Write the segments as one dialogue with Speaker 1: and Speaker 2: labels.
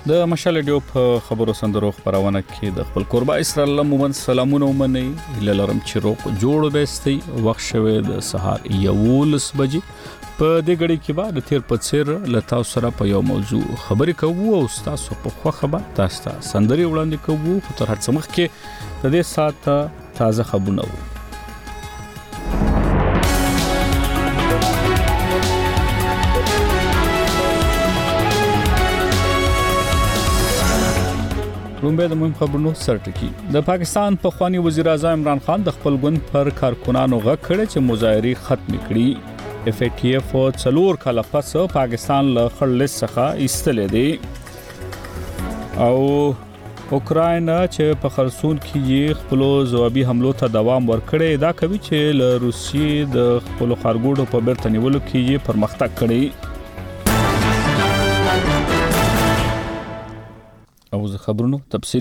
Speaker 1: د مشال ډیو په خبرو سندرو خبرونه کې د خپل قربا اسرائیل مومن سلامونه ومني للرم چیروک جوړ بهستي وخت شوه د سهار 11 بجې په دې غړي کې بعد تیر په څیر لتا سره په یو موضوع خبرې کوو او تاسو په خو خبر تاسو سندري وړاندې کوو خو تر هڅه مخ کې د دې ساعت تازه خبرونه وو رومبه د مهم خبرونو سرټکی د پاکستان په خواني وزیر اعظم عمران خان د خپل ګوند پر کارکونانو غږ کړي چې مظاهري ختم کړي اف ای ټی اف څلور کاله پس پاکستان له خړلس څخه ایستلې دي او اوکراینا چې په خرسون کې خپل ځوابي حملو ته دوام ورکړي دا کوي چې له روسیې د خپل خارګوډو په بیرته نیولو کې پرمختګ کړي او خبرونو تفصیل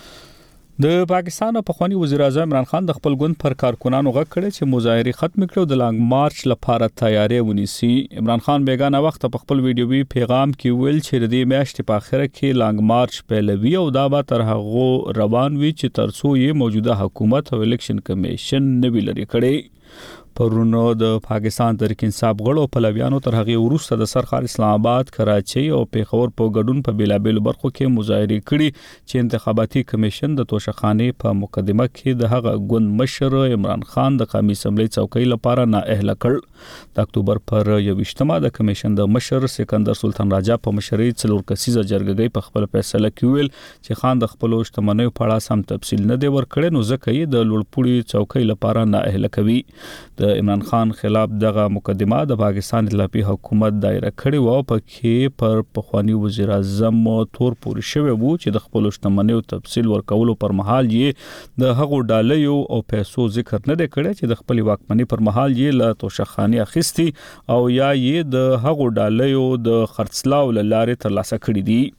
Speaker 1: د پاکستان په خواني وزیر اعظم عمران خان د خپل ګوند پر کارکونانو غږ کړي چې مظاهري ختم کړي د لانګ مارچ لپاره تیاری ونیسي عمران خان بیگانه وخت په خپل ویډیوي پیغام کې ویل چې د دې میاشتې په اخر کې لانګ مارچ پیلوي او دا به تر هغه روان وي چې ترڅو یې موجوده حکومت او الیکشن کمیشن نوی لري کړي پرونو د پاکستان تحریک انصاف غړو پلویانو تر هغه وروسته د سرخار اسلام آباد کراچي او پیښور په ګډون په بیلابل برخو کې مظاهره کړي چې انتخاباتي کمیشن د توشخانه په مقدمه کې د هغه ګوند مشر عمران خان د قومي اسمبلی څوکۍ لپاره نااهله کړ د اکتوبر پر 28مه د کمیشن د مشر سکندر سلطان راجا په مشرۍ څلور کسیزه جرګې په خپل فیصله کې ویل چې خان د خپل شتمنیو په اړه سم تفصیل نه دی ورکړی نو ځکه یې د لوړپوړي څوکۍ لپاره نااهله کوي د عمران خان خلاف دغه مقدمه د پاکستان اطلاعي حکومت دایره کړې و په کې پر پخوانی وزیر اعظم تور پوري شوی وو چې د خپل شتمنیو تفصیل ورکولو پر مهال یې د هغو ډالیو او پیسو ذکر نه کړی چې د خپل واکمنۍ پر مهال یې له توشخانه اخیستي او یا یې د هغو ډالیو د خرڅلاو لاره ترلاسه کړې دي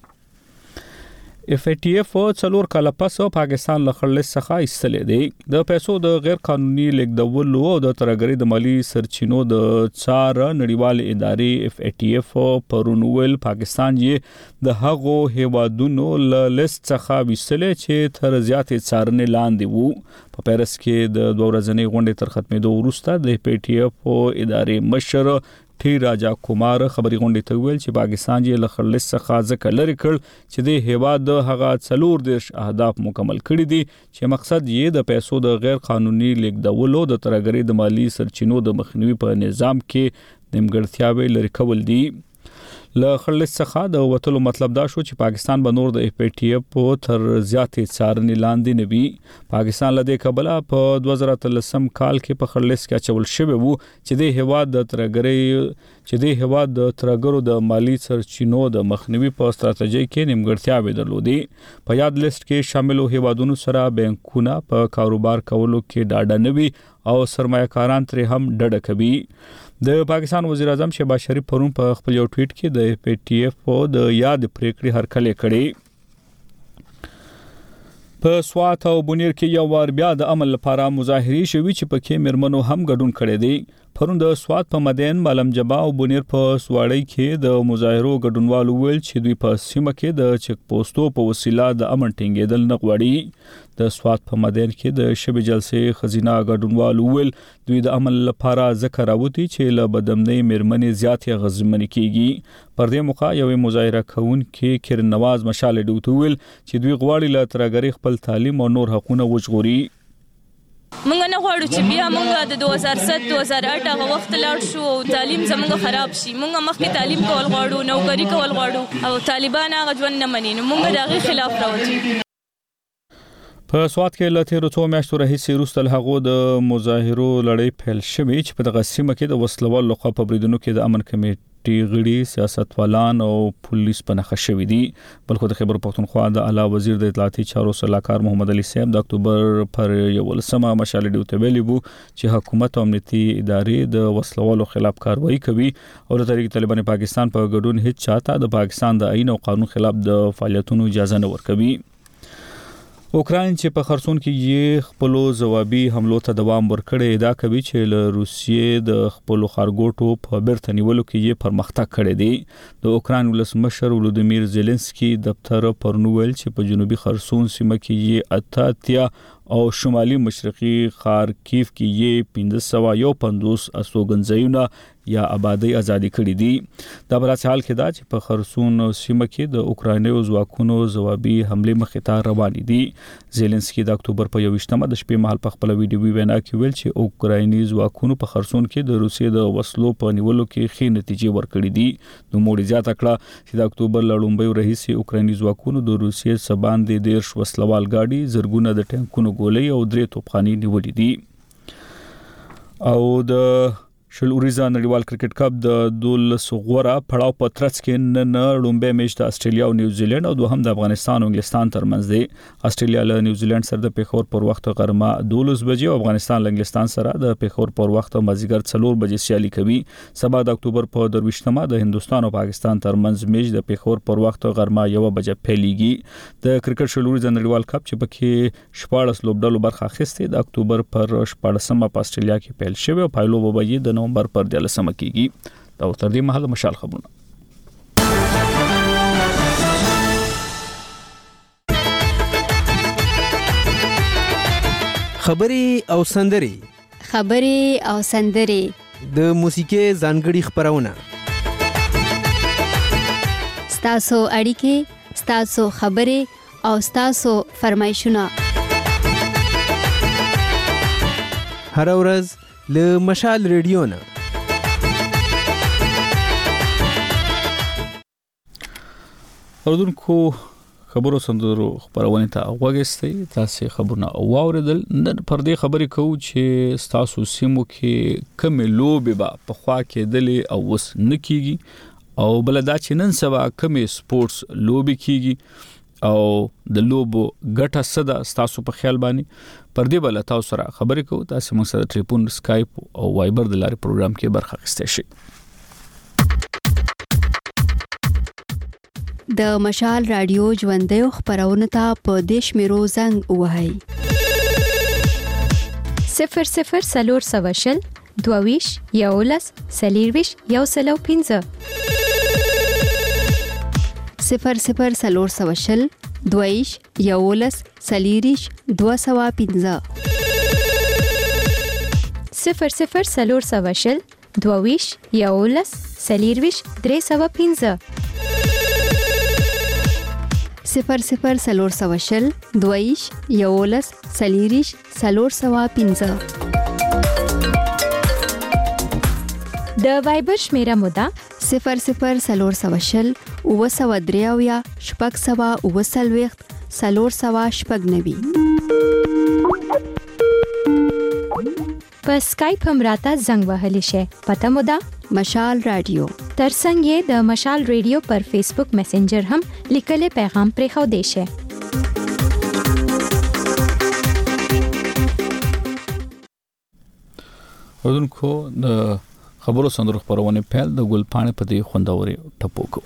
Speaker 1: اف ای ټی اف څلور کاله پس پاکستان له خړلس څخه ایستلې دي د پیسو د غیر قانوني لیږدول او د ترګری د مالی سرچینو د څار نړیوال ادارې اف ای ټی اف پرونول پاکستان یې د هغو هیوادونو له لیست څخه ویستلې چې تر زیاتې څارنې لاندې وو په پیرس کې د 2 ورځې غونډې تر ختمېدو وروسته د اف ای ټی اف ادارې مشر ټی راجا کومار خبري غونډې ته ویل چې پاکستان یې له خړلس څخه ځکه لري کړ چې د هیواد د هغه څلور دیش اهداف مکمل کړي دي چې مقصد یې د پیسو د غیر قانوني لیږدولو د ترګری د مالی سرچینو د مخنیوي په نظام کې نیمګړتیاوې لري کول دي له خړلس څخه د وټلو مطلب دا شو چې پاکستان به نور د اف ای ټی اف تر زیاتې څارنې لاندې نه وي پاکستان له دې قبله په 2013 کال کې په خړلس کې اچول شوی وو چې د هیواد د ترګرو د مالی سرچینو د مخنیوي په ستراتیژي کې نیمګړتیاوې درلودې په یاد لیست کې شامل هیوادونو سره بانکونه په کاروبار کولو کې ډاډه نه وي او سرمایه‌کاران ترې هم ډډه کوي د پاکستان وزیر اعظم شهباز شریف پرون په خپل یو ټویټ کې د اف ای ټی اف د یاد پریکړې هرکلې کړې په سوات او بونیر کې یو ور بیا د عمل لپاره مظاهري شوي چې پکې مرمنو هم ګډون کړي دي پرون د سوات په مدین ملم جبا او بونیر په سواړی کې د مظاهرو ګډونوالو ویل چې دوی په سیمه کې د چک پوسټو په وسیله د امن ټینګېدل نه غواړي د سوات په مدین کې د شب جلسې خزینه ګډونوالو ویل دوی د عمل لپاره ذکر راوتی چې له بدمنۍ مرمنې زیاتې غزمنې کیږي پر دې موقع یو مظاهره کون کې کرن نواز مشال ډوټ ویل چې دوی غواړي له ترګری خپل تعلیم او نور حقوقونه وژغوري
Speaker 2: مونږ نه غواړو چې بیا مونږ د 2007 2008 هغه وخت لاړ شو او تعلیم زموږ خراب شي مونږ مخکې تعلیم کول غواړو نوکری کول غواړو او طالبان هغه ژوند نه مني نو مونږ دغه خلاف راوځو
Speaker 1: په سوات کې له تیرو څو میاشتو راهیسې وروسته هغه د مظاهرو لړۍ پیل شوې چې په دغه سیمه کې د وسلوال لخوا په بریدونو کې د امن کمیټې غړي سیاستوالان او پولیس په نخښه شوې دي بلکې د خیبر پختونخوا د اعلی وزیر د اطلاعاتي چارو صلاحکار محمد علي صاحب د اکتوبر پر 11مه مشال ډیو ویلي وو چې حکومت او امنیتي ادارې د وسلوالو خلاف کاروایی کوي او د تحریک طالبان پاکستان په ګډون هیڅ چاته د پاکستان د آئین او قانون خلاف د فعالیتونو اجازه نه ورکوي اوکراین چې په خرسون کې یې خپل ځوابي حملو ته دوام ورکړی دا کوي چې له روسیې د خپل خارګوټو په بیرته نیولو کې یې پرمختګ کړی دی د اوکراین ولسمشر ولودیمیر زيلنسکي دفتر پرنوول چې په جنوبي خرسون سیمه کې یې اتیا او شمالي مشرقي خارکیف کې یې 1550 استوګنځایونه یا آبادی ازادي کړې دي دا بل حال کې دا چې په خرسون سیمه کې د اوکرایني ځواکونو ځوابي حمله مخې ته روان دي زيلنسکي د اکتوبر په 28مه د شپې مهال په خپل ویډیو وینا کې ویل چې اوکرایني ځواکونو په خرسون کې د روسیې د وسلو په نیولو کې ښې نتیجې ورکړې دي نو موږ زیاته کړه چې د اکتوبر لړومبي رئیس اوکرایني ځواکونو د روسیې سباندې ډیر وسلوال ګاډي زرګونه د ټانکونو ګولۍ او درې توپخانې نیولې دي او د شل اوریزا نړیوال کرکټ کپ د 12 غوړه پړاو په ترڅ کې نن لومبه میچ د استرالیا او نیوزیلند او دوهم د افغانستان او انګلستان ترمنځ دی استرالیا له نیوزیلند سره د پیښور پر وخت غرمه 12 بجې او افغانستان له انګلستان سره د پیښور پر وخت مازیګر 4 بجې سیالي کوي سبا د اکتوبر په 28مه د هندستان او پاکستان ترمنځ میچ د پیښور پر وخت غرمه 1 بجې پیلېږي د کرکټ شل اوریزا نړیوال کپ چې پکې 14 لوبډلو برخه اخیسته د اکتوبر پر 14مه په استرالیا کې پیل شوی او پایلو وبوي د نومبر پر 13مه کېږي دا تر دې مهال مشال خبرونه
Speaker 3: خبري او سندري د موسیقي ځانګړي خبرونه
Speaker 4: ستاسو اړیکې ستاسو خبري او ستاسو فرمایشونه
Speaker 3: هر ورځ له مشال ریډیو نه
Speaker 1: اوردونکو خبرو سندرو خبرونه ته وګورئ تاسو خبرونه واوریدل نن پر دې خبرې کوو چې تاسو سیمو کې کوم لوبي په خوا کې دلی او وس نکېږي او بلدا چې نن سبا کوم سپورتس لوبي کېږي او د لوبو ګټه صدا تاسو په خیال باندې پر دې بل تاسو سره خبرې کوو تاسو موږ سره ټلیفون سکایپ او وایبر د لارې پروګرام کې برخه اخیستئ شئ
Speaker 4: د مشال رادیو ژوندۍ خبرونه ته په دیش میرو زنګ وهاي
Speaker 5: 00 سلور سواشل دوویش یولس سلیرویش یوسلو
Speaker 4: 00 سلور سواشل دویش یولس سلیریش 215
Speaker 5: 00 سلور سواشل دوویش یولس سلیرویش 315
Speaker 4: 00 سلور سواشل دویش یولس سلیریش 315
Speaker 5: د وایبر شمیره مودا
Speaker 4: 00 سلور سواشل اوسودریاویا شپږ سوا اوسلويخت سلور سوا شپږ نوي
Speaker 5: په سکایپ هم راته زنګ وهلی شي پته مودا
Speaker 4: مشال رادیو
Speaker 5: ترڅنګ یې د مشال ریډیو پر فیسبوک میسنجر هم لیکلي پیغام پرې خو دی شي
Speaker 1: اوردونکو د خبرو سندرو خبرونه پیل د ګلپانې په دې خوندوري ټپوکو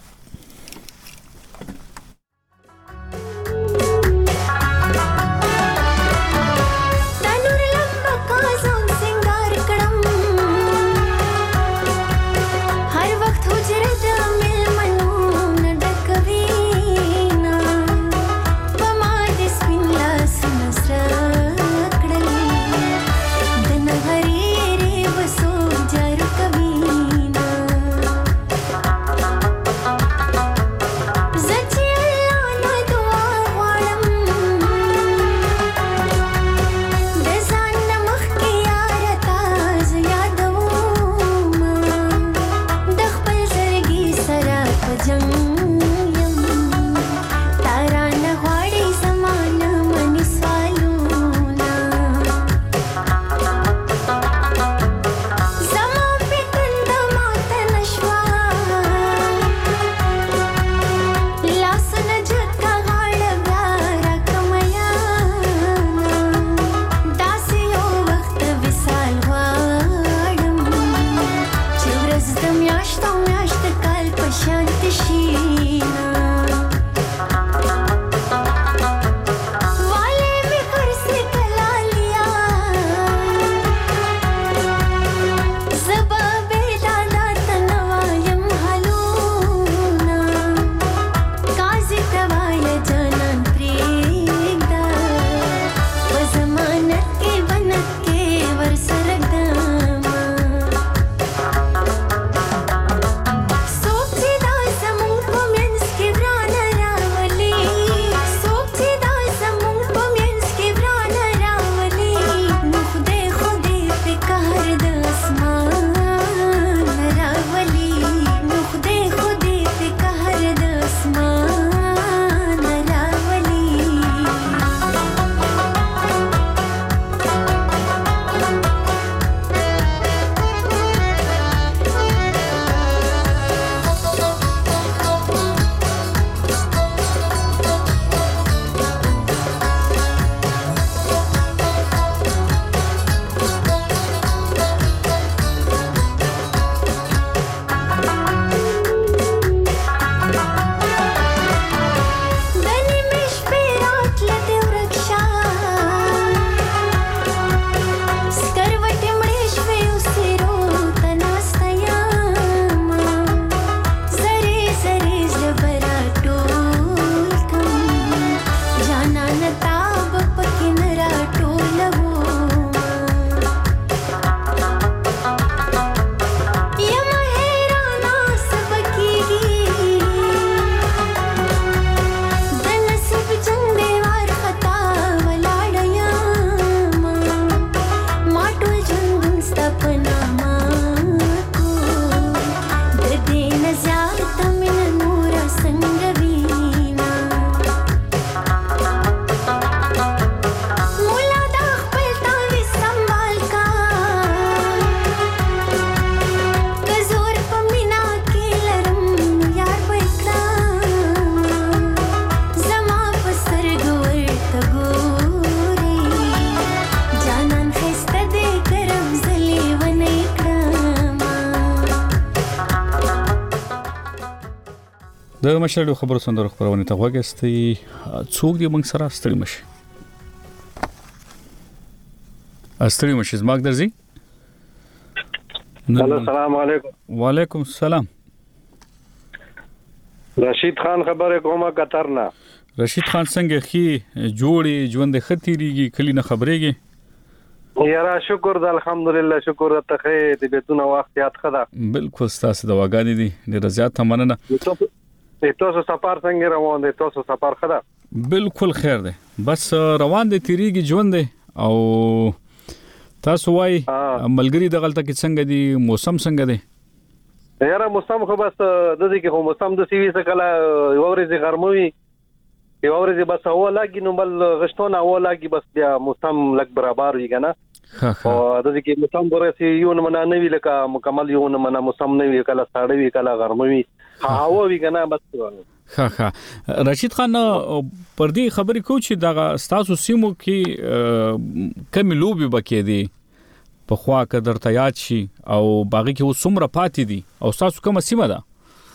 Speaker 1: د مشر خبرو سندرو خبرونه ته وګستي څوک دی موږ سره ستړي مشي زماک درځي.
Speaker 6: السلام علیکم.
Speaker 1: وعلیکم السلام.
Speaker 6: رشید خان خبره کومه قطر نه.
Speaker 1: رشید خان څنګه خي جوړي ژوند خطيريږي کلی نه خبرېږي.
Speaker 6: یاره شکر د الحمدلله شکر ته خې د بیتونه وخت یاد خدا.
Speaker 1: بالکل تاسو د واګانی دي ډیر زیات مننه.
Speaker 6: تاسو سفر څنګه روان دي؟ تاسو سفر خدا
Speaker 1: بالکل خیر دی بس روان دي تیریږي ژوند دی او تاسو وای ملګری د غلطه کې څنګه دی موسم څنګه دی؟
Speaker 6: یاره موسم خو بس د دې کې خو موسم د سیوی څخه کله ورځي ګرموي یو ورځي بس هوا لاګي نو بل غشتونه هوا لاګي بس بیا موسم لګ برابر وي کنه. او د دې کې موسم ورسي یو نه نه وی لکه مکمل یو نه موسم نه وی کله ساړه وی کله ګرموي هوا وی کنه بس.
Speaker 1: رشید خان پر دې خبرې کو چې دا تاسو سیمو کې کم لوبي بکې دي په خوا قدر ته یاد شي او باغی کې وسمره پاتې دي او تاسو کومه سیمه ده؟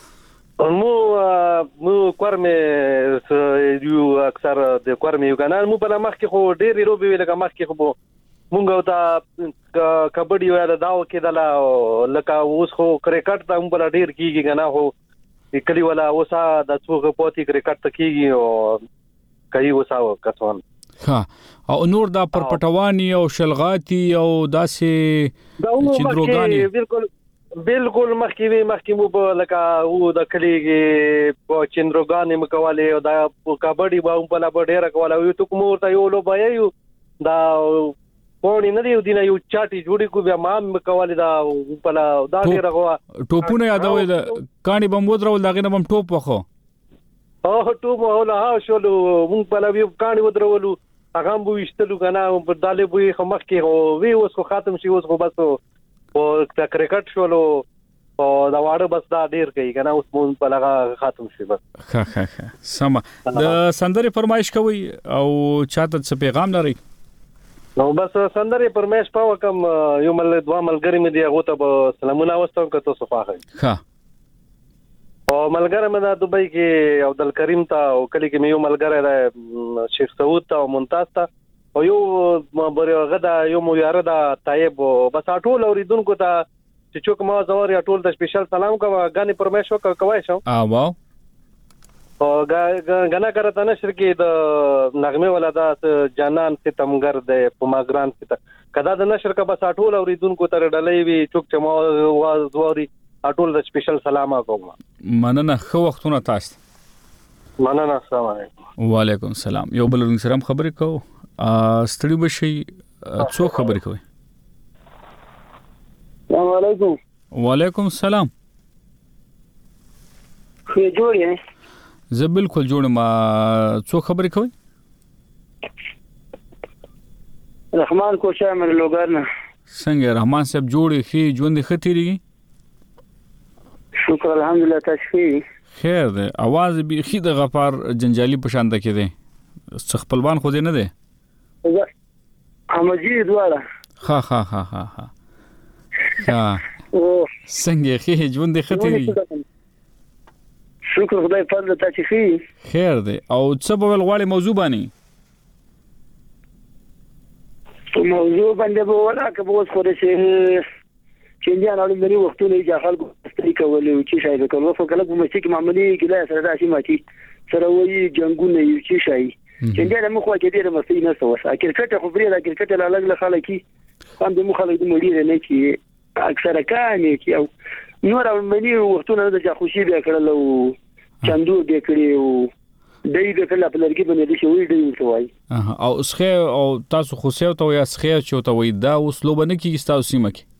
Speaker 6: مو کورمه یو اکثر د کورمه یو کنه مو په مخ کې خو ډېر لوبي لکه مخ کې خو مونږ ته کبډي یا داو کې دلا لکه اوس خو کرکټ ته مو بل ډېر کیږي کنه هو کلی ولا اوسا د څوک پوتي کرکټ تکيږي او کوي اوسا کسان
Speaker 1: او نور دا پر پټوانی او شلغاتی او داسې چندروګانی
Speaker 6: بالکل مخکې مو په لکه او د کلی په چندروګانی مکواله او دا کبډي باو په لا ډېر کوله یو ټکو مو ته یو لو بایو دا پونی نه دی دینه یو چاټي جوړی کو بیا ما مکواله دا په لا دا ډېر غوا
Speaker 1: ټوپونه یادوي د کانی بم ودرول داغه نه بم ټوپ وخو
Speaker 6: ټوپ ولا شولو مونږ په لا وی کانی ودرولو هغه مو وشتلو کنه په دالې بوې خمخ کې هو وی اوس خو ختم شي اوس خو بس او کرکټ شولو او دا واړه بس دا ډیر کوي کنه اوس مون په لغه ختم شي بس.
Speaker 1: سم د سندري فرمایش کوي او چاته څه پیغام لري؟
Speaker 6: نو بس سندري فرمایش پاو کوم یو مل دوا ملګری مې دی هغه ته سلامونه واستم کته صفاخه او ملګری مې د دوبۍ کې عبدل کریم ته او کلی کې مې یو ملګری دی شیخ سعود ته او ممتاز ته او یو غدا یو مو یاره دا طيب بس ټول اوریدونکو ته چې چوک ما زور یا ټول ته سپیشل سلام کوم غاني پرمیشو کوي شو
Speaker 1: واو
Speaker 6: او غنا کرته نشر کې د نغمه ولدا جانان ستمګر د پماګران ست کدا د نشر کا بس ټول اوریدونکو ته ډلې وی چوک چما زوري ټول د سپیشل سلام کوم.
Speaker 1: مننه خو وختونه تاسو
Speaker 6: مننه. السلام علیکم.
Speaker 1: وعلیکم السلام. یو بل سلام خبرې کو ستړي بشي څو خبرې کوي؟
Speaker 7: السلام علیکم.
Speaker 1: وعلیکم السلام.
Speaker 7: خو جوړ یې؟
Speaker 1: زه بالکل جوړ ما څو خبرې کوي؟
Speaker 7: رحمان کوشا مر لوګرنا.
Speaker 1: څنګه رحمان صاحب جوړې خي ژوند خطيري؟
Speaker 7: شکر الحمدلله تشفي.
Speaker 1: خیر ده आवाज به خي د غفار جنجالي پشانده کې ده خپلوان خو دې نه ده
Speaker 7: امجي دواړه
Speaker 1: څنګه خي ژوند خطيري؟
Speaker 7: شکر خدای فضل ته چې
Speaker 1: خیر ده او څه په غواړي موضوع باندې
Speaker 7: موضوع باندې به ولا که به اوس خوري چې انډیا نړۍ لري وختونه چې خلکو استری کولې چې شای به کولو خو کله کوم چې معاملې کې لا سره راشي ماتي سره وایي جنگونه یو چې شای چې انډیا مخ واکې ډېر مستي نه سوسه کرکټ خو بری دا کرکټ لا لګ خلک هم د مخ خلک د مړي نه چې اکثره کانې چې او نور منی وختونه د خوشي به کړل او چندو دې کړی او دای د کله په لرګي باندې د شوی دی وای
Speaker 1: او اسخه او تاسو خو سیو ته یا اسخه چوته وای دا اوس لوبنه کې تاسو سیمه کې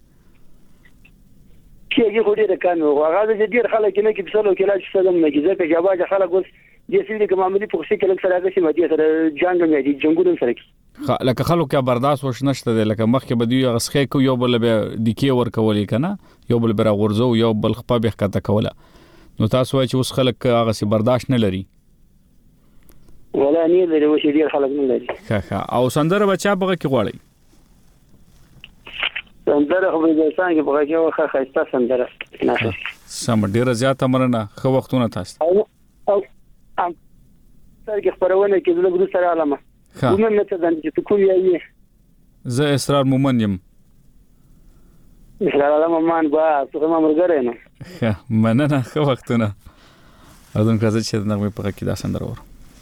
Speaker 7: کېږي خو دې کانو هغه د ډیر خلک نه کې بسلو کې لا چې سلام نه کې ځکه جواب خلک اوس دې سړي کوم عملي په څه کې لږ سره هغه سیمه دې سره جنگ نه دي جنگونه سره کې
Speaker 1: لکه خلکو کې برداشت وښ نشته لکه مخکې بدی اسخه کو یو بل به د کې ور کولې کنه یو بل بر غورځو یو بل خپه به کته کوله نو تاسو وایي چې اوس خلک هغه سي برداشت نه لري
Speaker 7: ولا نه لري و چې ډیر خلک نه لري
Speaker 1: او سندره بچا بغه کې غواړي
Speaker 7: سندره خو به څنګه بغه کې واخه خاصه سندره
Speaker 1: سم ډیره زیاته مرنه خو وختونه تاسو
Speaker 7: او سره کې خبرونه کې زه ګورم سره علامه کومه مته د چې کوم یې
Speaker 1: زه اسرار مومن یم.
Speaker 7: اسرار علامه مان با څه ما مرګره نه
Speaker 1: مننه ښه وختونه اذن کړه چې د نغمې په کې دا سندره ور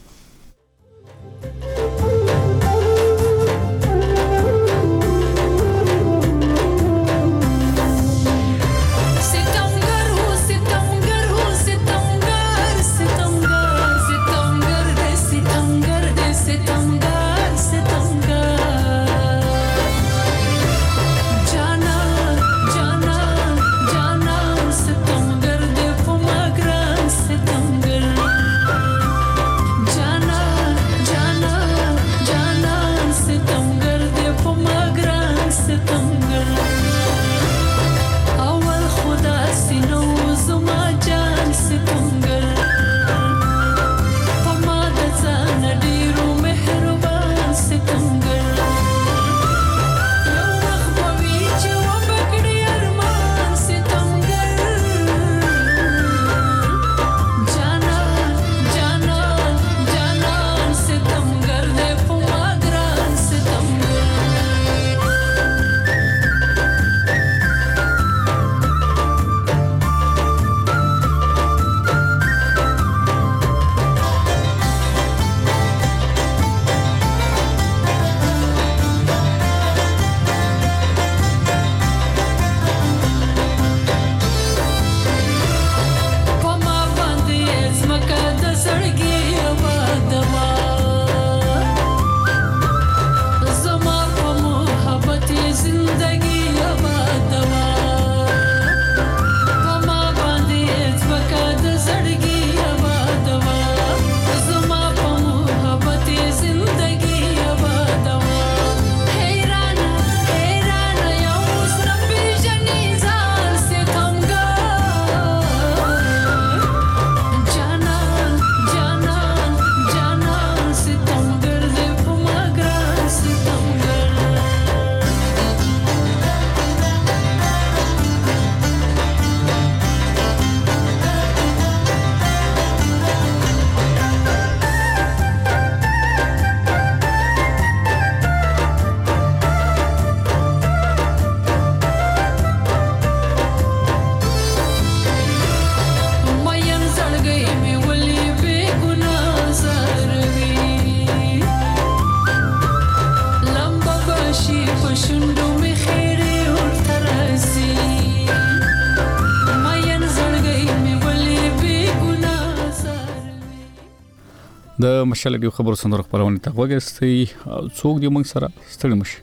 Speaker 1: د مشال ډیو خبرو سندره خبرونه ته وګورئ څوک دی موږ سره ستړي مشي.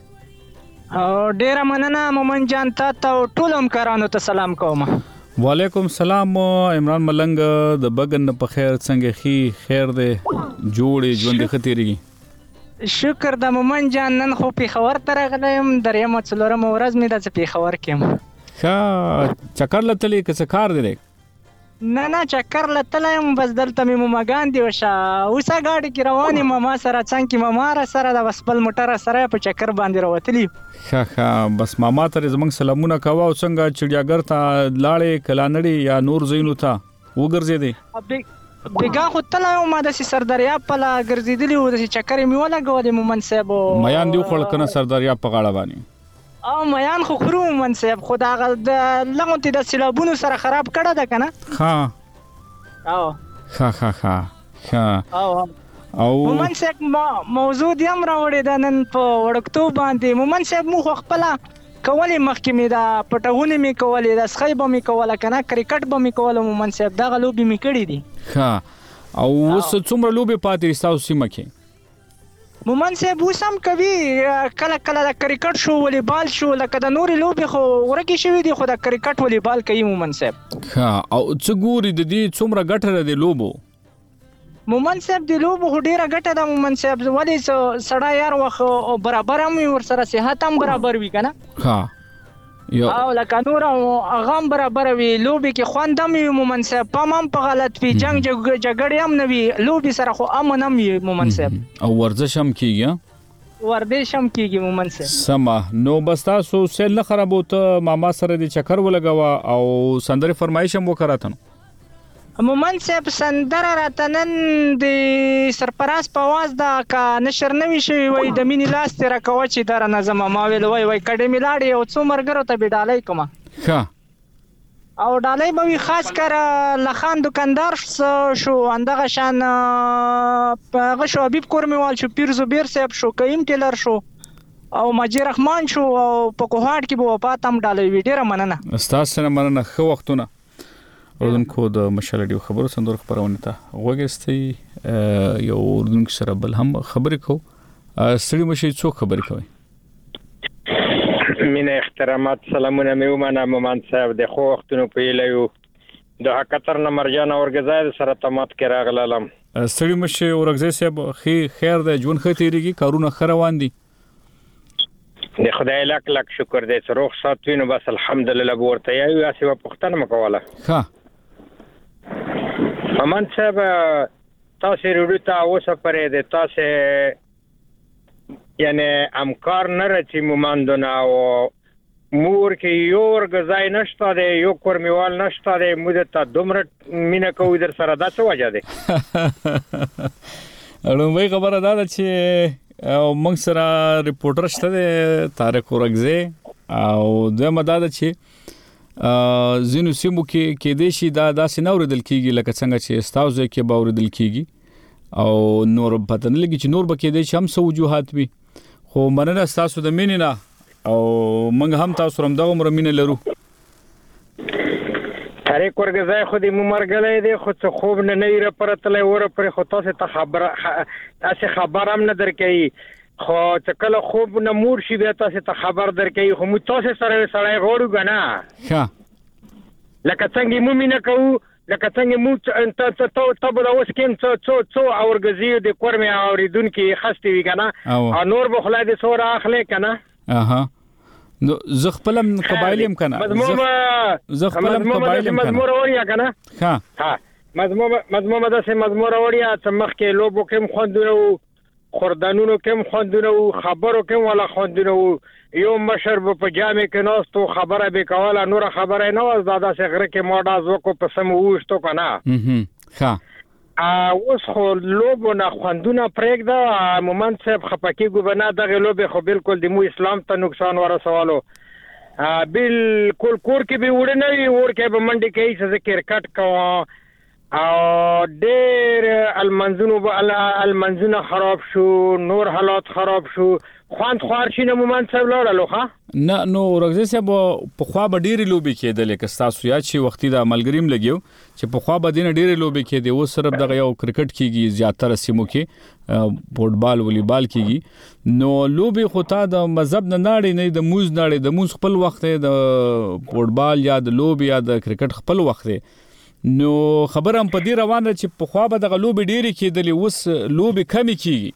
Speaker 8: ډیر مننه مومن جان ته ټول همکارانو ته سلام کوم.
Speaker 1: وعلیکم سلام عمران ملنګ د بغن په خیر څنګه خیر دی جوړې ژوند ختیریږي.
Speaker 8: شکر د مومن جان نن خو په خبر تر غلم دریم څلورم ورځ می د په خبر کېم.
Speaker 1: ښه چکر لتلې که څه کار دی؟
Speaker 8: نه چکر لتلم بس دلته می مومګان دی وشه اوسه گاډي کې روانې ماما سره څنګه ماما را سره د وسپل موټر سره په چکر باندې راوتلی.
Speaker 1: ښه بس ماما ته زمنګ سلامونه کوه او څنګه چړیاګر ته لاړې کلانړي یا نور زینو ته وګرځې دی
Speaker 8: بیګا خو تل ما د سرداریا په لا ګرځیدلی و د چکر می ولا غوډه مومن صاحب
Speaker 1: میان دی خړ کنه سرداریا په غاړه باندې
Speaker 8: او میان خو خرو مومن صاحب خدا د لغونتی د سیلابونو سره خراب کړه ده کنه.
Speaker 1: ها او
Speaker 8: مومن صاحب موضوع دی هم راوړی د نن په وړکتو باندې مومن صاحب مو خپل کولی مخکې دا پټهونه می کولی د سخی به می کوله کنه کرکټ به می کوله مومن صاحب دا غلوبي می کړی دي.
Speaker 1: ها او وس څومره لوبي پاتې تاسو سیمه کې؟
Speaker 8: مومن صاحب وسم کوي کله کله د کرکټ شو والیبال شو لکه د نوري لوبي خو ورکی شوی دی خو د کرکټ والیبال کوي مومن صاحب.
Speaker 1: ها او څه ګوري د دې څومره ګټه دی لوبو؟
Speaker 8: مومن صاحب د لوبو ډیره ګټه ده مومن صاحب ولې سړی یار وخت برابر هم ور سره صحت هم برابر وي کنه.
Speaker 1: ها
Speaker 8: او لکه نور اغام برابر وي لوبي کې خوندم وي مومن صاحب پام په غلط وي جنگ جګړې هم نه وي لوبي سره خو امن هم وي مومن صاحب
Speaker 1: او ورزش هم کیږي
Speaker 8: مومن صاحب.
Speaker 1: سما نو بس تاسو سیل نه خرابوته ماما سره د چکر ولګوا او سندره فرمایش هم وکړاتنو.
Speaker 8: مومن صاحب سندره راته نن د سرپراز په आवाज دا کا نشر نوي شوی وای د مینې لاس تیر کوي چې در نظم ما ویل وای کډې میلاړي او څو مرګرو ته بډالای کومه
Speaker 1: ښه
Speaker 8: او ډالای به خاص کر لخان دکاندار شو اندغه شان هغه شو حبیب کورمیوال شو پیر زبیر صاحب شو کریم ټیلر شو او ماجی رحمان شو او په کوهاټ کې به وفات هم ډالای وی ډیره مننه
Speaker 1: استاد سره مننه خو وختونه اردوونکو د مشال ډیو خبرو صندوق خبرونه ته وګستي یو اردوونکو سره بل هم خبرې کو سړي مشي څو خبرې کوي
Speaker 9: مینه احترامات سلامونه میومنه مومن صاحب د خو وختونو په لیو د حقتر نمرجان اورګزای سره تمات کې راغلم
Speaker 1: سړي مشي اورګزای صاحب خیر د ژوند خطرېږي کارونه خروان دي
Speaker 9: د خدای لک شکر دې روغ ساتوینو بس الحمدلله ورته یو اسی په پښتنه مکواله
Speaker 1: ها
Speaker 9: مومن صاحب تاسو ورته اوسه پرې د تاسو یعنی امکار نه رچی مومندونه او مور کې یو ورګزای نشته دی یو کورمیوال نشته دی موږ ته دومره مینه کوو در سره دا څه وجه دی
Speaker 1: لومړی خبره دا ده چې موږ سره ریپورټر شته دی طارق اورګزی او دویمه دا ده چې ځینو سیمو کې کېدای شي دا داسې نه اورېدل کېږي لکه څنګه چې ستاسو ځای کې به اورېدل کېږي او نور پته نه لګي چې نور به کېدای شي هم څه وجوهات وي خو مننه ستاسو د مینې نه او موږ هم تاسو سره همدغه عمره مینه لرو
Speaker 9: طارق اورګزی خو دې مو مرګلی دی خو څه خوب نه ویره پرتلی وره پرې خو تاسو ته خبر هم نه درکوي خو چې کله خوب نه مور شي بیا تاسو ته خبر درکوي خو موږ تاسو سره سړی غواړو که نه لکه څنګه مو مینه کوو لکه څنګه مو ته به د اوس کې څو اورګزي د کور مې اورېدونکي خستې وي که نه او نور به خدای دې څومره اخلی که نه
Speaker 1: نو زه خپلم قبایل یم کنه زه خپلم قبایل یم کنه
Speaker 9: مزمور اوریا کنه ها مزمور داسې مزمور اوریا چې مخکې لوبو کې خوندونه خوردانونو کې خوندونه خبرو کې ولا خوندونه یو مشر په جامع کې نوستو خبره به کوله نور خبره نه وز دادا څنګه کې موډا زوکو په سم وښتو کنه
Speaker 1: ها
Speaker 9: اوس خو لوبو نه خوندونه پرېږده مومن صاحب خپکی ګوبنا دغه لوبه خو بالکل د مو اسلام ته نقصان ورسولو بالکل کور کې به وړ نه وي ور کې به منډي کوي چې کرکټ کوه او ډېر المنځونه خراب شو نور حالات خراب شو خوند خوار شي نه مومن صاحب لاړلو ښه
Speaker 1: نه نو ورګزی صاحب په خوا به ډېرې لوبې کېدلې که ستاسو یاد شي وختي د ملګریم لګیو چې په خوا به دینه ډېرې لوبې کېدې اوس صرف دغه یو کرکټ کېږي زیاتره سیمو کې فوټبال والیبال کېږي نو لوبې خو تا د مذهب نه ناړې نه د موز ناړې د موز خپل وخت دی د فوټبال یا د لوبې یا د کرکټ خپل وخت دی نو خبره هم په دې روانه چې په خوا به دغه لوبې ډېرې کېدلې اوس لوبې کمې کېږي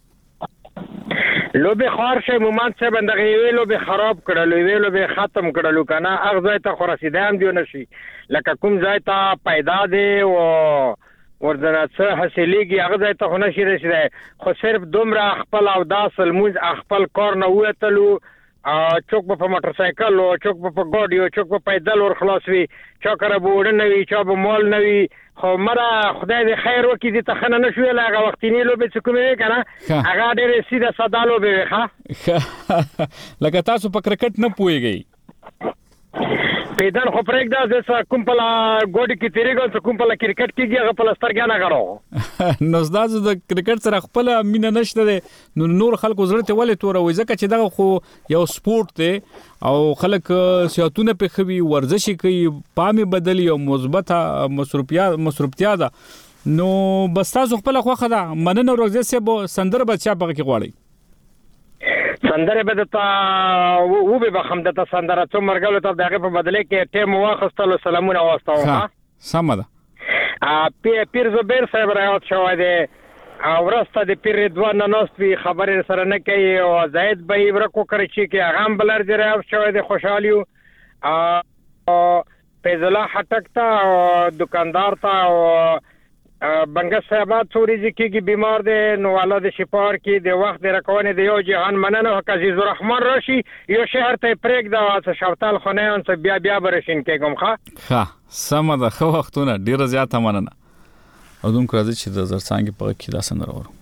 Speaker 9: لوبه خار شه مومن صاحب دغه ویلو به خراب کړلو ویلو به ختم کړلو کنه هغه ځای ته خو رسیدام دی نشي لکه کوم ځای ته پیدا دی او ورځنه څه حاصلېږي هغه ځای ته خو نشي رسیدای خو صرف دومره خپل او داسل موږ خپل کار نه وېتلو چوک په موټر سایکل او چوک په ګاډي او چوک په پیدل ور خلاص وي چا کړه بوډ نه وي چا به مال نه وي خو مره خدای دې خیر وکړي دې ته خنه نشوي هغه وختینی لوبې چې کومې کنه هغه ډېرې سیده ساده لوبې وي ښه
Speaker 1: لکه تاسو په کرکټ نه پوهیږئ
Speaker 9: پیدل خو پرېږده زه کوم په ګاډي کې تیریږم چې کوم په کرکټ کېږي هغه په سترګې نه غړو
Speaker 1: نو ستاسو د کرکټ سره خپل مینه نشته دی نو نور خلکو زړه ته ولې توروي ځکه چې دغه خو یو سپورت دی او خلک سیاحتونه پې خوي ورزش کوي پامې بدلی او مثبت مصروفیت ده نو بس تاسو خپل خوخه ده مننه ورځ سه سندره بچا پغه کې غواړي
Speaker 9: سندره به تا و به بخم د سندره څو مرګلو ته دغه په بدله کې ټیم واخستلو سلامونه واستو ها
Speaker 1: سم ده
Speaker 9: پیر زبیر صاحب راوت شو دی او ورسته د پیر رضوان نوستوي خبرې سره نه کوي او زید به ورکو کړی چې هغه بلر دی راوت شو دی خوشالیو فیض الله حټک ته دکاندار ته بنګس صاحب توريزي کې بیمار دي نو الله د شفار کې د وخت د رکونې د یو جهان مننه عزیز الرحمن راشي یو شهر ته پرېګ دا شاوتال خونه اون څه بیا برشین کېګم ښه
Speaker 1: سم ده خو وختونه ډیر زیاته مننه او دوم راځي چې د زرڅانګي په کې دا سندره ورو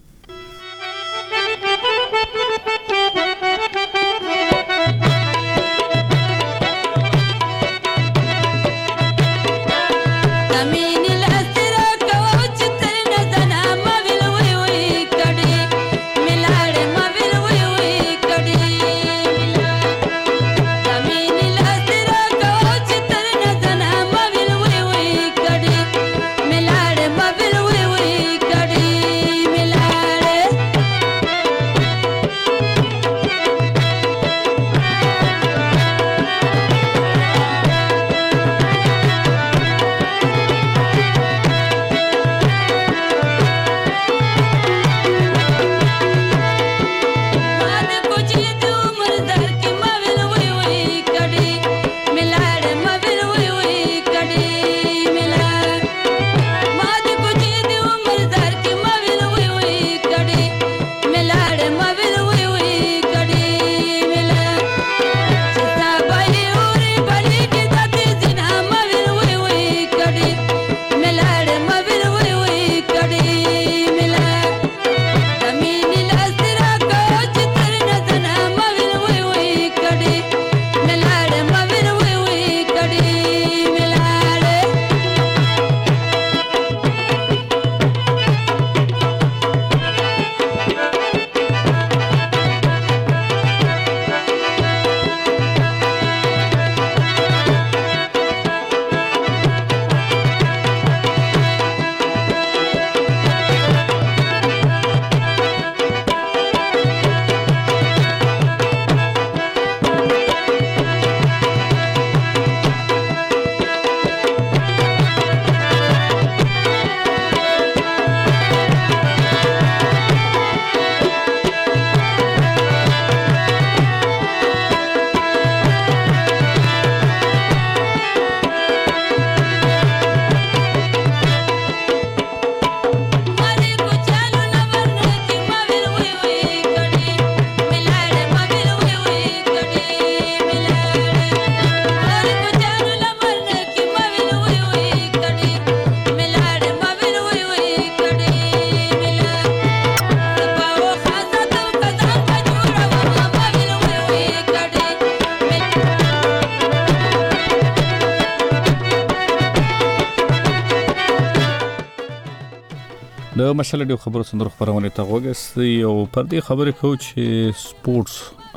Speaker 1: د مشال ډیو خبرو سندرو خبرونه ته وګورئ او پر دې خبرې کوم چې سپورتس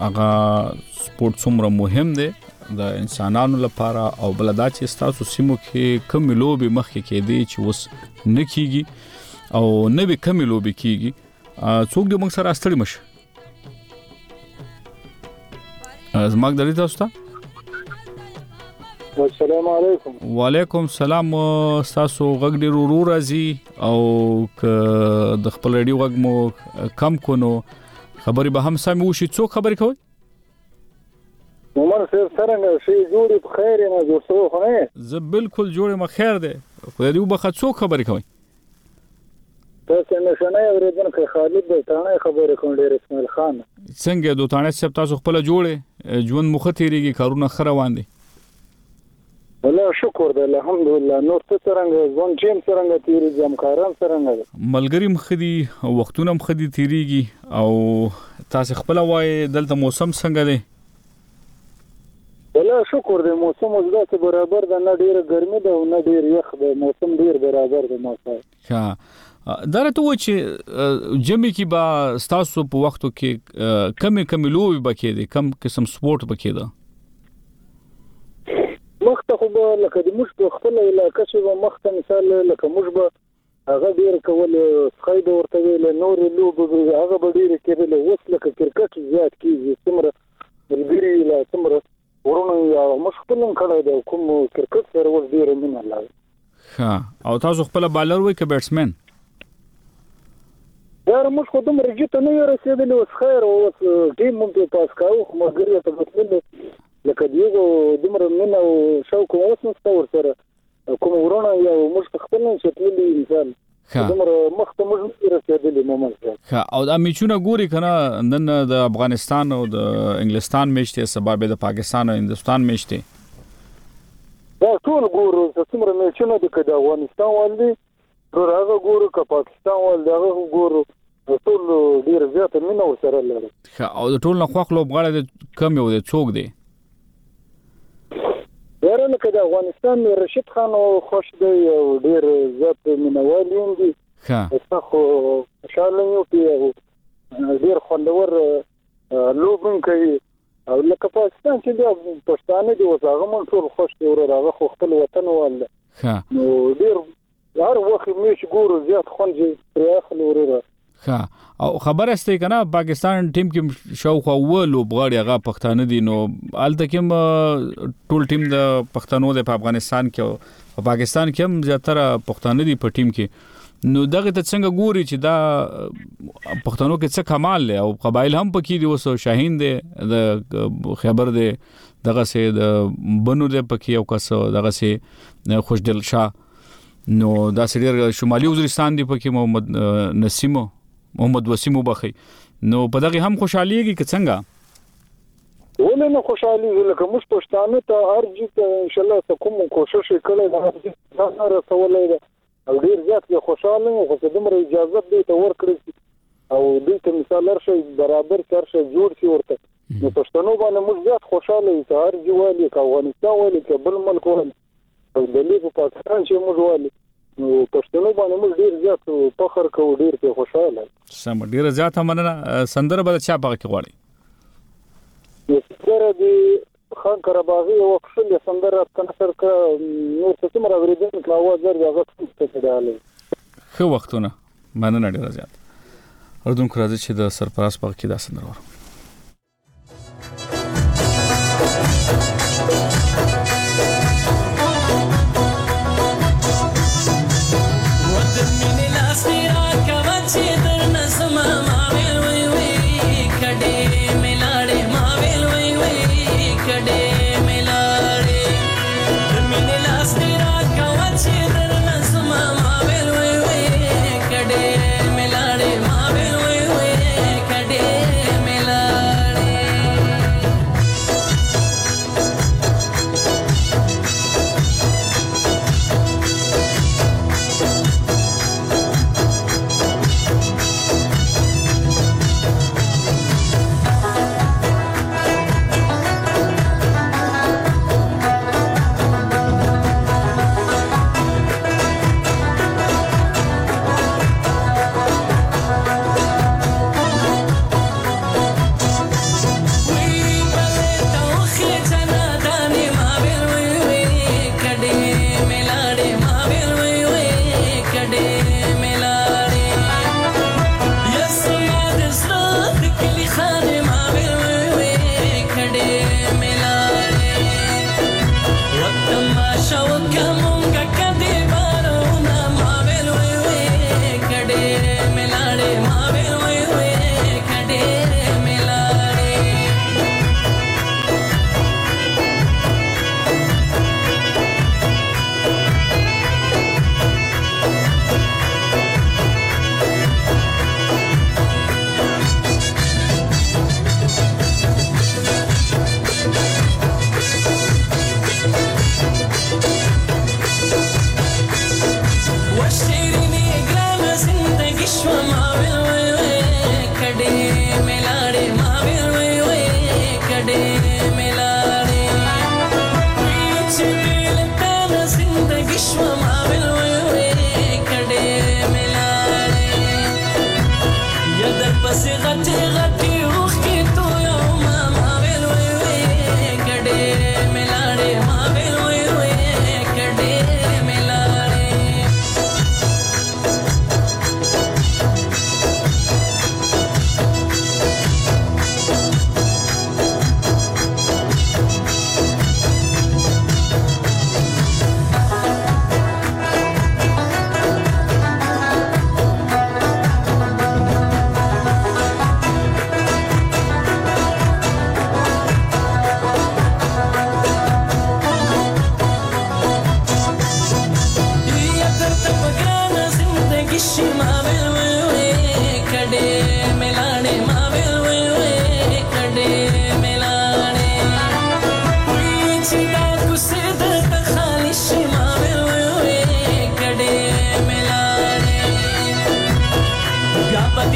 Speaker 1: څومره مهم دی د انسانانو لپاره او بلدا چې تاسو سیمو کې کم لوبي مخکې کېدي چې وس نکېږي او نه به کم لوبي کېږي څوک دې موږ سره استړي مشه زماګ درې تاسو ته
Speaker 10: السلام علیکم
Speaker 1: وعلیکم السلام تاسو غږ ډیر ورو راځي او د خپل ریډیو غږ مو کم کو نو خبري به هم سمې وشي څوک خبري کوي
Speaker 10: عمر صاحب څنګه شي جوړي په خیر نه جوړ شو خو نه
Speaker 1: زه بالکل جوړه ما خیر ده خو دې وبخه څوک خبري کوي
Speaker 10: تاسو نشنه ورېدل کې خالد د تانه خبرې کوم ډیر اسماعیل خان
Speaker 1: څنګه دوه تانه چې تاسو خپل جوړه ژوند مخ تیریږي کارونه خروان دي
Speaker 10: والله شکر دی الحمدلله نور څه څنګه ځون چیم څنګه تیری جمکاران څنګه
Speaker 1: ملګری مخدي وختونه مخدي تیریږي او تاسو خپل وای دلته موسم څنګه دی
Speaker 10: والله شکر دی موسم اوس د برابر د نه ډیر ګرمي ده او نه ډیر یخ دی موسم ډیر برابر دی موسم
Speaker 1: ها درته و چې جمی کې با تاسو په وختو کې کم لوبي بکې دي کم قسم سپورت بکې ده
Speaker 10: مخته خو لکه د مش په خپل علاقې چې مخته مثال لکه مش به هغه ډیر کول خاید ورته ویل نور لوب هغه به ډیر کېدل اوس لکه کرکټ زیات کیږي څومره بلګری لا څومره ورونه یا مش خپل کړه د کوم کرکټ سره ور ډیر مینه لاله
Speaker 1: ها او تاسو خپل بالر وای ک بیټسمن
Speaker 10: دا مش خو دوم رجته نه رسیدلی اوس خیر اوس ټیم مونږ پاس کاوه مګر ته بدل لکه دیغه دمر منه او شوق اوس نو ور سره کوم ورونه یا مش خپل نه شتلی انسان دمر مخته موږ رسېدلې مومن
Speaker 1: او د میچونه ګوري کنه نن د افغانستان او د انګلستان میشته سبب د پاکستان او هندستان میشته
Speaker 10: دا ټول ګورو څومره میچونه د افغانستان والي هغه ګورو که پاکستان والي هغه ګورو ټول ډیر زیات مینه سره لري
Speaker 1: او د ټول نه خوښ لوبغاړي د کم یو د څوک دی
Speaker 10: ورنه که د افغانستان رشید خان خوش دی او ډیر زیات مینوال دي ښه خو خوشاله یو چې ډیر خوندور لوبون کوي او لکه پاکستان چې د پښتانه دی هغه مون ټول خوش دی ورته هغه خو خپل وطن ول نو ډیر هر وخت میش ګورو زیات خونځي پرخل ورته
Speaker 1: او خبر استه کنه پاکستان ټیم کې شاوخوا ولو بغاړي هغه پښتانه دي نو الته کې ټول ټیم د پښتنو د افغانستان کې او پاکستان کې هم زیاتره پښتانه دي په ټیم کې نو دغه ته څنګه ګوري چې دا پښتنو کې څه کمال له او قبایل هم پکې دي وسو شاهین دي د خبر دي دغه سه د بنو دي پکې او کس دغه سه خوشدل شاه نو دا سړي شمالي وزیرستان دی پکې محمد نسیم محمد وسیم وبخي نو په دغه هم خوشاليږي که څنګه
Speaker 10: ولې نه خوشاليږي لکه موږ پښتانه ته ارجو ته ان شاء الله کوم کوشش وکړي دا رسولای او ډیر زیات خوشاله او خو دمر اجازه دی ته ورکړي او دې ته مثال ورشي برابر کارشه جوړ شي ورته نو پښتنو باندې موږ زیات خوشاله یو ته ارجو والی کا افغانستان والی کا بل ملک والی او د لیکو پاکستان چې موږ والی نو پښتنو باندې موږ ډیر زیات فخر کوو ډیر په خوشاله
Speaker 1: سم ډیر زیات مننه سندره به چا پغه کې غواړي
Speaker 10: سندره دی خان کرباغي او خپل سندره کنسر کا نو څه مر اوریدل کله اواز ورغه څه کېداله
Speaker 1: خو وختونه مننه ډیر زیات اردن کراځي چې د سرپرست پغه کې دا سندره ورو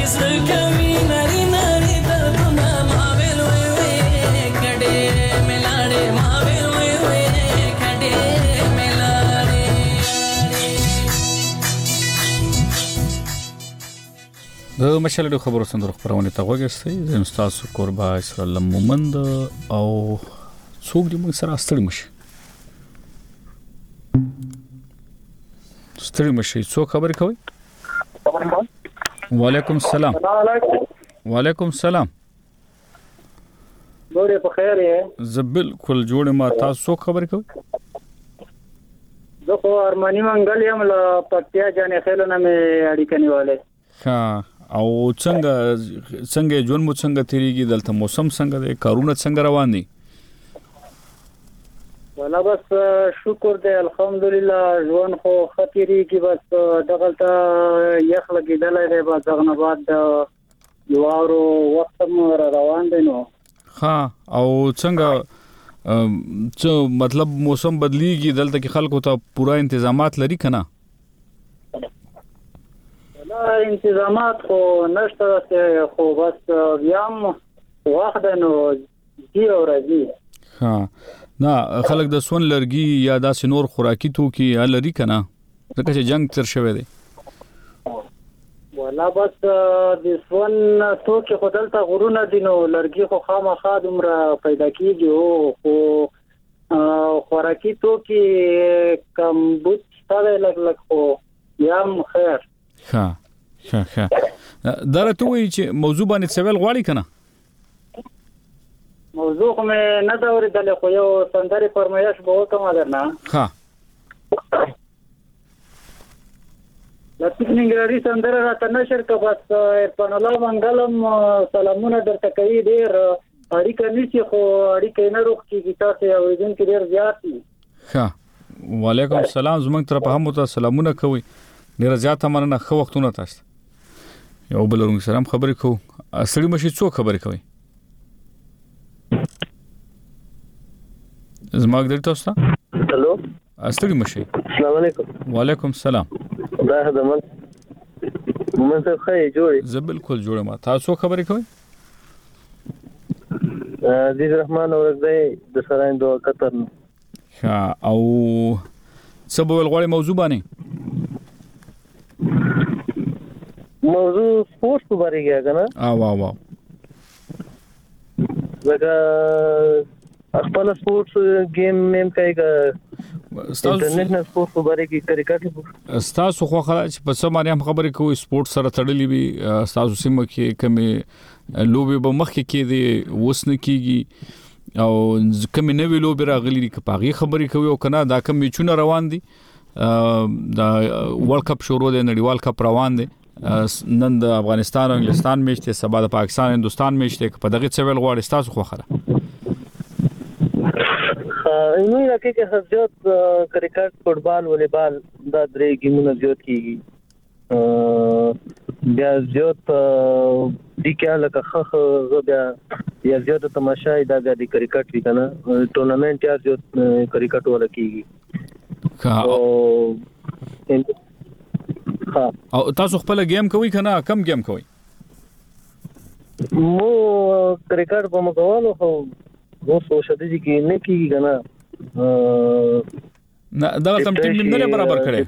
Speaker 1: د مشال د خبرو صندوق خبرونه ته وګورئ زم تاسو قربا اسرائیل مومند او څوک دې موږ سره ستړي مشي څوک خبرې کوي وعلیکم السلام وعلیکم السلام
Speaker 10: ډوډۍ په خیر یې
Speaker 1: زه بالکل جوړ ما تاسو څوک خبرې کوي
Speaker 10: زه خو ارمانی منګل یم له پکتیا جانې خیلو نه مې اړیکه نیولې
Speaker 1: ها او څنګه ژوند مو څنګه تیریږي دلته موسم څنګه دی کارونه څنګه روان دي
Speaker 10: ولا بس شکر دی الحمدلله ژوند خو خطرېږي بس دغلته یخ لګېدلی دی بس دغه نه بعد د واورو وخت هم روان دی نو
Speaker 1: ها او څنګه څه مطلب موسم بدلیږي دلته کې خلکو ته پورا انتظامات لري کنه
Speaker 10: انتظامات خو نشته خو بس بیام وخت نو دی اورځي
Speaker 1: ها نه خلک د سون لرګي یا د سنور خوراکي توکي لري کنه ځکه چې جنگ تر شوی دی
Speaker 10: ولا بس د سون توکي خدلته غرونه دي نو لرګي خو خامخا دومره پیدا کیږي او خوراکي توکي کم بوت ستاره لګ خو یم خیر
Speaker 1: ها درته وی چې موضوع باندې سوال غواړي کنه
Speaker 10: موضوع مې نه دا ورېدل خو یو سندري فرمایش به وکم درنه
Speaker 1: ها
Speaker 10: د تکنګري سندره راته نشر کا بس په الله منګلم سلامونه درته کوي ډیر اړیکه نشي خو اړیکه نه روخ کیږي تاسو یو دین کې ډیر زیات دي
Speaker 1: ها وعلیکم السلام زمونږ طرف هم ته سلامونه کوي ډیر زیات مننه خو وختونه تاسو یو بل رنګ سلام خبرې کو اصلي مشي څوک خبرې کوي زما ګډ تاسو
Speaker 11: هلو
Speaker 1: اصلي مشي
Speaker 11: السلام علیکم
Speaker 1: وعلیکم السلام
Speaker 11: دا خدمت موږ ته خی جوړ
Speaker 1: زه بالکل جوړ ما تاسو خبرې کوي
Speaker 11: عزیز رحمان اورګدی د سراین دوه قطر
Speaker 1: ها او سبب الغوړی موضوع باندې
Speaker 11: موضوع سپورت په اړه کې کنه
Speaker 1: واو
Speaker 11: لکه خپل سپورت گیم مم کوي انټرنیشنل سپورت په اړه کې کرکټ
Speaker 1: تاسو خو خلاص په څه باندې هم خبرې کوي سپورت سره تړلې وي تاسو سیمه کې کمې لوبي به مخ کې دي وسنه کیږي او کمې نوې لوبي راغلي دي کپاغي خبرې کوي او کنه دا کم میچونه روان دي دا ورلد کپ شروع دی نړیوال کپ روان دی نن د افغانستان او انګلستان میچ ته سبا د پاکستان هندستان میچ ته په دغه څه ویل غواړي تاسو خو خره
Speaker 11: نو راکې چې حضرت کرکټ فوټبال والیبال دا درې گیمونه زیات کیږي بیا زیات دي کې لکه خخ بیا یا زیات تماشای دا د کرکټ وی کنه ټورنمنت یا زیات کرکټ ولا کیږي
Speaker 1: او تاسو خپل گیم کوي کنه کم گیم کوي
Speaker 11: مو کرکټ په مګوالو خو وو شدید کې نه کیږي کنه
Speaker 1: نه دا کم ټیم نه برابر کړي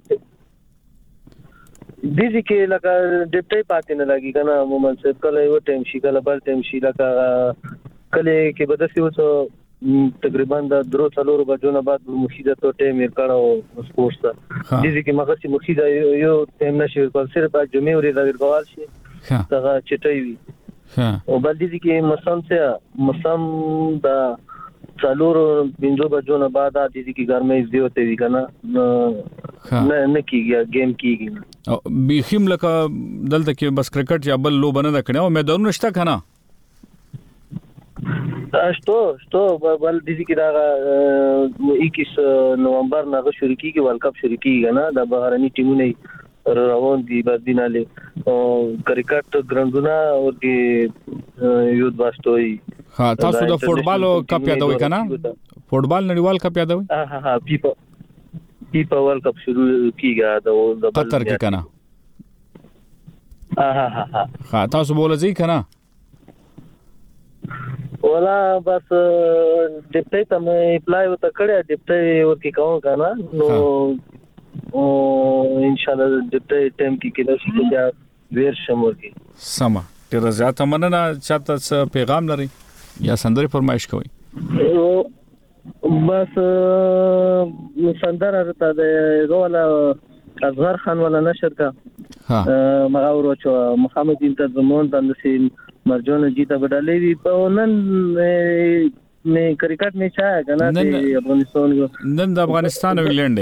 Speaker 11: دي چې لکه ډیپټي پاتې نه لګي کنه مومن څه کله یو ټیم شي کله بل ټیم شي لکه کله کې بدسي وڅ تقریبا د درو څلورو بجو نه بعد مخیده ته ټیم ورکړو سپورتس ته دي چې مخکې مخیده یو ټیم نشي ورکول صرف د جمعې ورې د ورکول شي دا چټي وي او بل دي چې مسام د څلورو بنځو بجو نه بعد د دې کې ګرمۍ زیاتې وي کنه نه کیږي گیم کیږي
Speaker 1: او بخیم لکه دلته کې بس کرکټ یا بل لو بنه کړي او میدانونه شته کنه
Speaker 11: شتو بل دي کې دا 21 نومبر نه شروع کیږي ورلد کپ شروع کیږي نه د بهرني ټیمونه روان دي بدیناله او کرکټ ګراوندونه او د یوت واستوي
Speaker 1: ها تاسو د فوټبال کپ یادوي کنه فوټبال نړیوال کپ یادوي
Speaker 11: ها پیپا ورلد کپ شروع کیږي د قطر
Speaker 1: کې کنه ها تاسو بولځي کنه
Speaker 11: ولا بس ډیپټي ته مې اپلای وته کړی ډیپټي ورکی کوم کنه نو ان شاء الله ډیپټي ټیم کې کېده چې بیا ویر شمور کې
Speaker 1: سما ډیر زیاته مننه چاته پیغام لري یا سندري فرمایش کوي
Speaker 11: بس سندره ته د رولا اظهر خان ولا نشر کا مغاورو چې محمد انت زمون باندې مرجون جیتا بدلې وی په نن مې کرکټ نه چا کنه د افغانستان
Speaker 1: نن د افغانستان او انګلند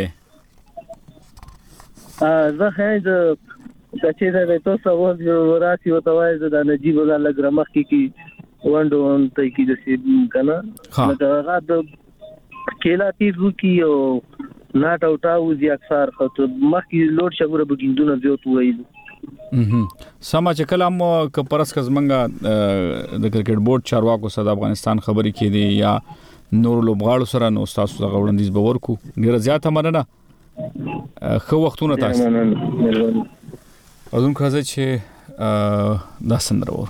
Speaker 11: زه هیڅ چې دا تاسو وراسي وته وای د نجیب غل ګرمخ کی وندون ته کی د سی کنه دا غد کېلا تیزو کی او ناټ اوټ او زی اکثر خاطر مخکې لوډ شګوره بګیندونه زیات وایي
Speaker 1: سما چې کلام ک پرس کز منګه د کرکټ بورډ چارواکو سره افغانستان خبرې کړي یا نور لوبغاړو سره نو تاسو د غوړندیز باور کو ډیر زیاته مننه خو وختونه تاسو اذن کړه چې دا سندرو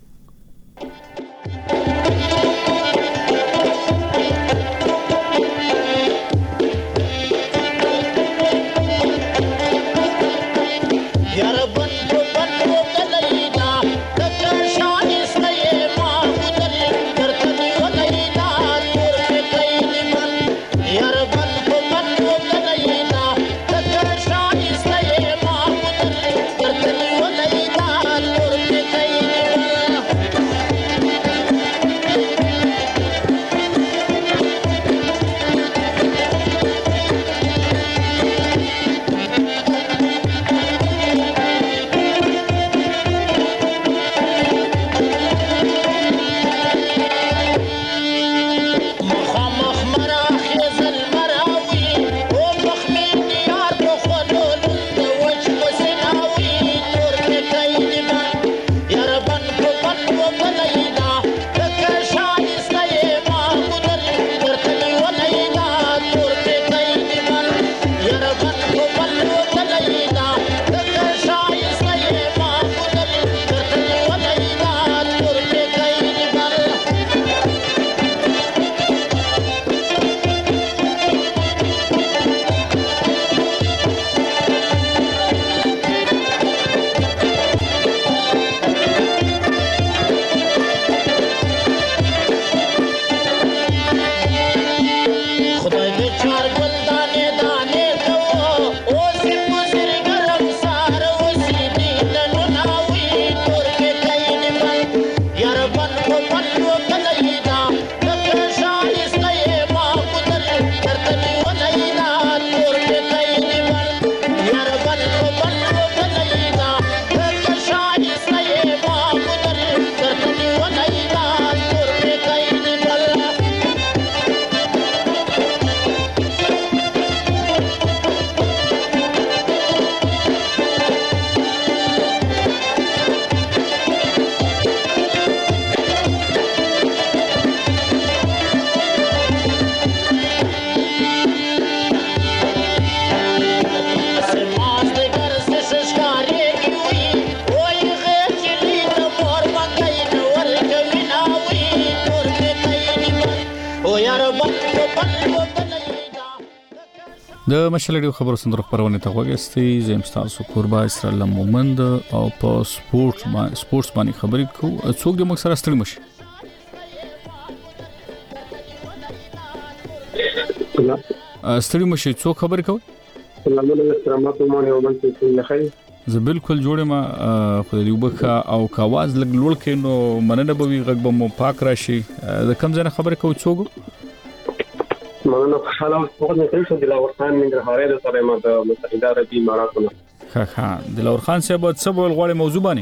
Speaker 1: د مشلډیو خبرو سندرو خبرونه ته وګورئ زم تاسو قربا اسرائیل مومند او په سپورتس باندې خبرې کو څوک د مکسر استړي مشي استړي مشي څوک خبرې کوي
Speaker 12: سلام علیکم مونږ یو بل څه لخي
Speaker 1: زه بالکل جوړم خو دې وبخه او کاواز لګ لوړ کینو مننه به وي غږ به مو پاک راشي د کم ځنه خبرې کوي څوک
Speaker 12: مننه خوشاله اوسم چې دلاور خان ننګرهاري د سره ما د متحده عربی اماراتونو
Speaker 1: ښه دلاور خان صاحب څه بول غواړي موضوع باندې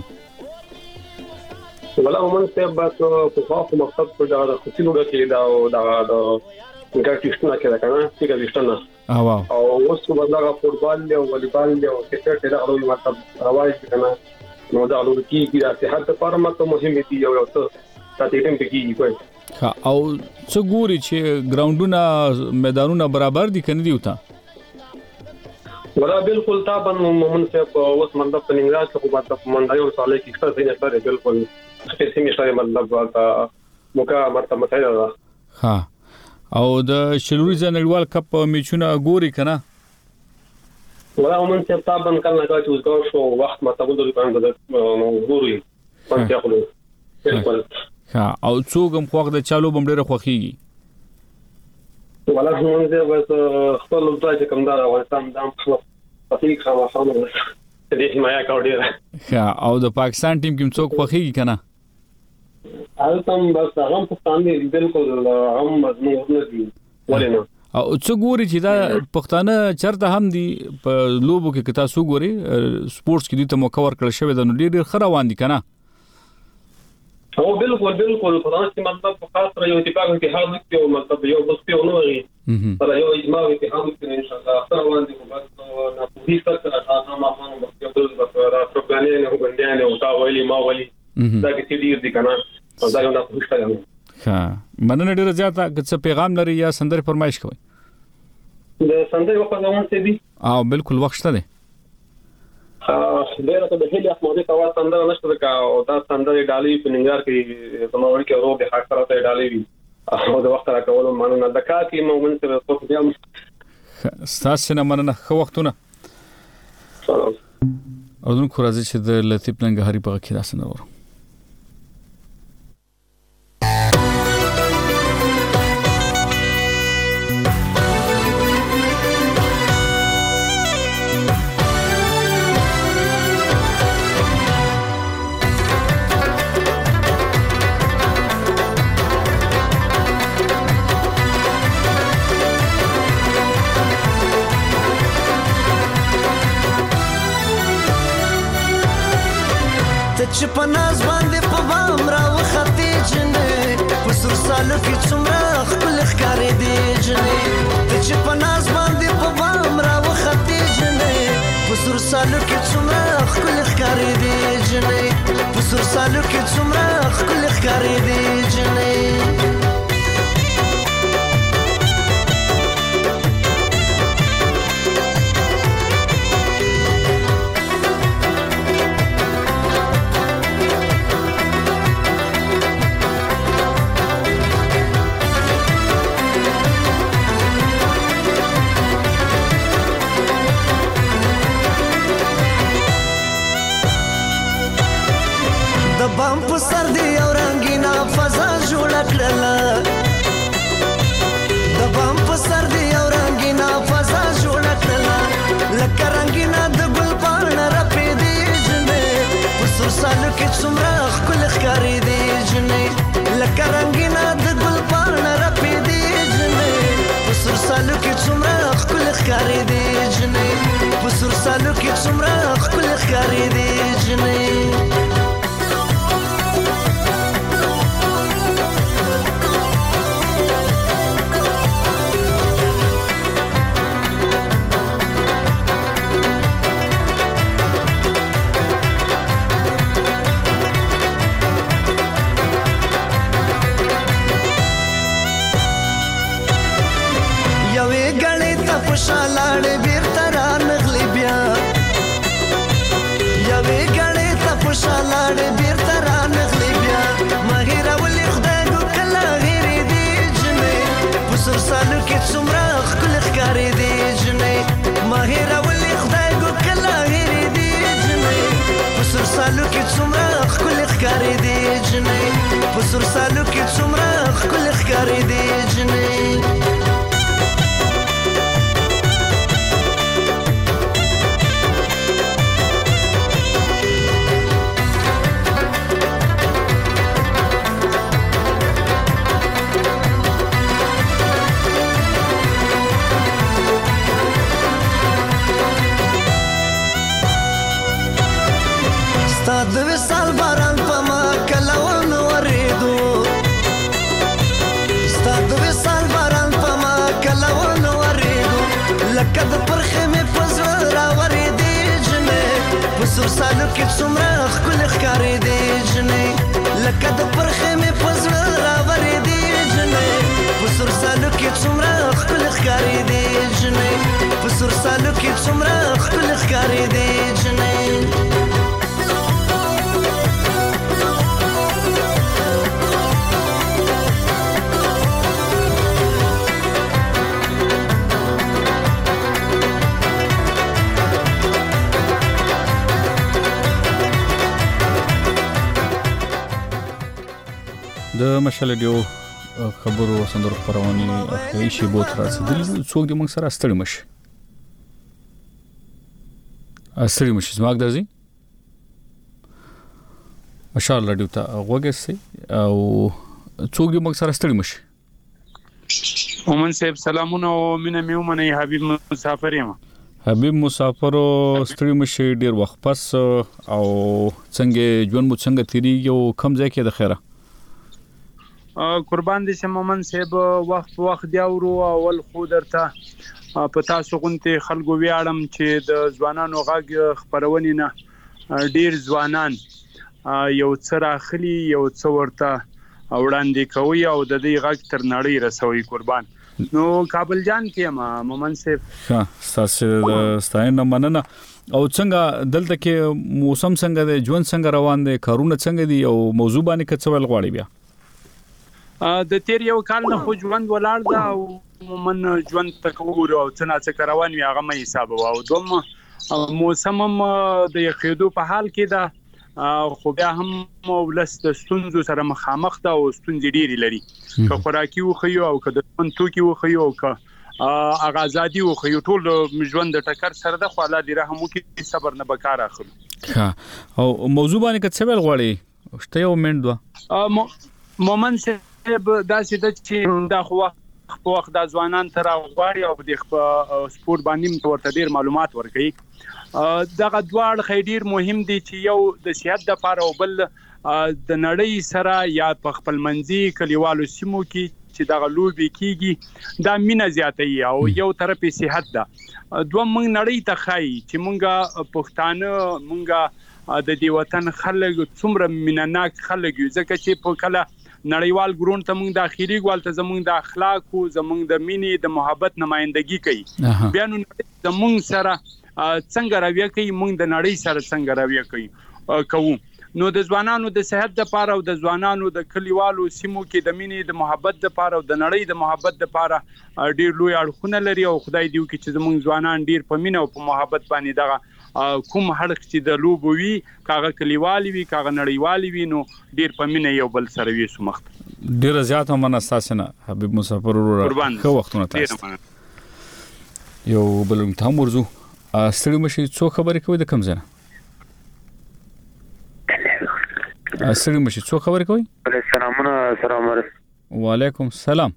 Speaker 12: ولا موږ ته به په خاص مقصد په دا خصوصي لوګه کې دا ګټښتونه کې کنه چې ګټښتونه او اوس په بدلګه فوټبال او والیبال او کرکټ دا اړول مطلب راوایي کنه نو دا اړول کې د صحت لپاره ماته مهم دي یو څه تاسو ټیم کې کوي
Speaker 1: او څو ګوري چې ګراوندونه میدانونه برابر دي کنه دی وتا
Speaker 12: ولا بالکل طبعا ممكن اوس مطلب په ننګرهار کې په مطلب منډه یو سالي کې څه ځینې سره بالکل سپیسیفیک شته مطلب تا موکا مرته متایدا
Speaker 1: ها او د شلوري ځنړوال کپ میچونه ګوري کنه
Speaker 12: ولا ممكن طبعا کله چې وزګار شو وخت مطلب د باندې ګوري پنځه خلک بالکل
Speaker 1: ها او څوګم خوغ د چالو بمډره خوخيږي
Speaker 12: ولا هم زه بس خپل ځای کوم دا افغانستان دام پاتې خامہ خامہ دې حمایه کوي
Speaker 1: ها او د پاکستان ټیم کوم څوک خوخيږي کنه
Speaker 12: البته بس هغه پښتانه بالکل هم مضمون نه دي ولنه
Speaker 1: او څو ګوري چې دا پښتانه چرته هم دي په لوبو کې کتا سو ګوري سپورتس کې دي ته مکور کړل شوی د نو ډیر خروان دي کنه
Speaker 12: او بالکل پښتانه چې مطلب خاص یو اتفاق اتحاد کې مطلب یو بس په نو وي پر یو اجماع اتحاد کې ان شاء الله خروان دي بس نه په هیڅ څه راځه ما خو بس یو بس راځوګانې نه وګندې نه او تا ویلي ما ویلي دا کې دې دي کنه دا یو نه خوشاله
Speaker 1: ها مننه ډیره زیاته که پیغام لري یا سندره فرمایش کوي
Speaker 12: د سندره وخت زمون څه دي
Speaker 1: او بالکل وخت شته
Speaker 12: ډیره ته د هلي احمدي کوا سندره نشته کا او دا سندره ډالي په ننګار کې زموږ کې ورو به حق سره ته ډالي وي او د وخت راکولو مننه د کا کې مومن سره څه دي
Speaker 1: ستاسو نه مننه خو وختونه اردن خو راځي چې د لطیف ننګهاري په کې داسنه ورو
Speaker 13: چې په ناز باندې په بام را وختې جنې په سر سالو کې څومره خپل ښکارې دی جنې چې په ناز باندې په بام را وختې جنې په سر سالو کې څومره خپل ښکارې دی جنې په سر سالو کې څومره خپل ښکارې دی جنې بام په سر دی او رنگینا فضا جوړ کړل د بام په سر دی او رنگینا فضا جوړ کړل لکه رنگینا د ګل پاڼه را پېدې جنې په سر سالو کې څومره خپل ښکارې دی جنې لکه رنگینا د ګل پاڼه را پېدې جنې په سر سالو کې څومره خپل ښکارې دی جنې په سر سالو کې څومره خپل ښکارې دی جنې شالاړ بیرته را نغلی بیا یوې غړې ته په شالاړ بیرته را نغلی بیا مهیره ولې خدای ګو کله هېرې دی جنې په سر سالو کې څومره ښکلې ښکارې دی جنې مهیره ولې خدای ګو کله هېرې دی جنې په سر سالو کې څومره ښکلې ښکارې دی جنې په سر سالو کې څومره ښکلې ښکارې دی جنې د وصال باران په ما کلون ورېدو ستا د وصال باران په ما کلون ورېدو لکه د پرخې مې په زړه راورېدې جنې په سر سالو کې څومره ښکلې ښکارېدې جنې لکه د پرخې مې په زړه راورېدې جنې په سر سالو کې څومره ښکلې ښکارېدې جنې په سر سالو کې څومره خپل ښکارې دې جنې
Speaker 1: د مشال ډیو خبرو سندرو خبرونه اخی شی بوت راسدل څوک د موږ سره ستړي مشي زماګ درځي مشال ډیو ته وګورئ او څوک د موږ سره ستړي مشي
Speaker 14: مومن صاحب سلامونه او مینه میومنه حبیب مسافر یم
Speaker 1: حبیب مسافر ستړي مشي ډیر وخت پس او څنګه ژوند مو څنګه تیریږي او کم ځای کې د خیره
Speaker 14: قربان دي چې مومن صاحب وخت دی ورو اول خو درته په تاسو غونته خلکو ویاړم چې د ځوانانو غږ خبرونه نه ډیر ځوانان یو څه راخلي یو څه ورته وړاندې کوي او د دې غږ تر نړۍ رسوي قربان نو کابل جان کې ما مومن صاحب
Speaker 1: ها تاسو ستاینه مننه او څنګه دلته کې موسم څنګه دی ژوند څنګه روان دی کارونه څنګه دي او موضوع باندې کڅول غواړي بیا
Speaker 14: د تیر یو کال نه خو ژوند ولاړ دا او من ژوند تکور او څنګه روان وي هغه مې حساب او دوم موسم د یخېدو په حال کې دا خو بیا هم ولست ستونزو سره مخامخ دا او ستونزې ډېری لري که خوراکي وخیو او که د منتوکي وخیو او که آزادي وخیو ټول ژوند د ټکر سره د خو الله دې رحم وکړي صبر نه بکار اخلو
Speaker 1: او موضوع باندې کڅول غواړي شته یو منډ
Speaker 14: مومن دا چې دا خو په وخت د ځوانان تر غواړي او د سپورت باندې ورته ډیر معلومات ورکړي دغه دوړ خیر مهم دي چې یو د صحت لپاره او بل د نړۍ سره یا په خپل منځي کلیوالو سیمو کې چې دغه لوبي کیږي دا مینه زیاتوي او یو طرف صحت ده دوه موږ نړۍ ته خای چې موږ پښتانه موږ د دې وطن خلک څومره مینناک خلک یو ځکه چې په کله نړیوال ګرون ته موږ داخلي غوالته زموږ د اخلاق او زموږ د مینې د محبت نمائندګي کوي بیا نو زموږ سره څنګه راوي کوي موږ د نړۍ سره څنګه راوي کوي نو د ځوانانو د صحت لپاره او د ځوانانو د کلیوالو سیمو کې د مینې د محبت لپاره او د نړۍ د محبت لپاره ډیر لوی اړخونه لري او خدای دې وکړي چې زموږ ځوانان ډیر په مینه او په محبت باندې دغه کوم هړخ چې د لوبو وی کاغه کلیوالي وی کاغه نړیوالي وی نو ډیر په مینه یو بل سره وی سمخت
Speaker 1: ډیر زیات هم نستاسنه حبیب مسافر خو وختونه تاسو یو بلوم ته مرزو ستړي مشي څو خبرې کوي د کم ځنه ستړي مشي څو خبرې کوي
Speaker 15: السلام علیکم
Speaker 1: وعلیکم السلام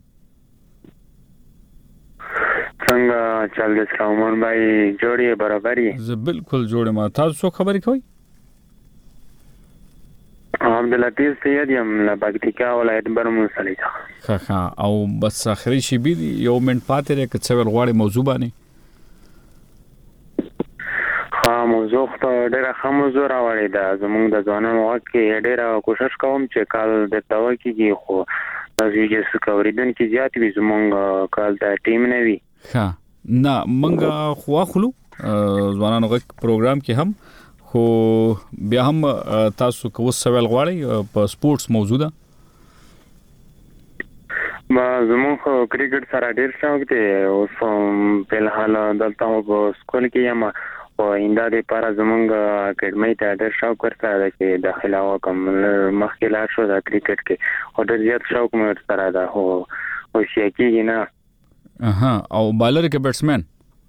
Speaker 15: څنګه چل دې سلامون بھائی جوړې برابرۍ
Speaker 1: زه بالکل جوړه ما تاسو څو خبرې کوي
Speaker 15: عبداللطیف سید یم له پکتیکا ولایت برمون سلیجا
Speaker 1: ښه او بس اخري شی بي یو منټ پاتې لري چې څول غواړي موضوع باندې
Speaker 15: موضوع ته ډیره ښه موضوع راوړې ده زموږ د ځوانانو کې ډیره کوشش کوم چې کال د توا کېږي خو تاسو یې سکوریدن کې زیات وي زموږ کال د ټیم نه وي
Speaker 1: ها نه منګه خو اخلو ځوانانو غږ پروګرام کې هم خو بیا هم تاسو کوم سوال غواړئ په سپورتس موضوع ده
Speaker 15: ما زموږ کرکټ سره ډیر شوق دی او په حال دلته په سکول کې یم او انده د لپاره زموږ اکیډمي ته ډیر شوق ورته ده چې داخله وکم مخکې لا شو د کرکټ کې او ډیر زیات شوق مې سره ده او شي کېږي نه
Speaker 1: او بالر کې بیټسمن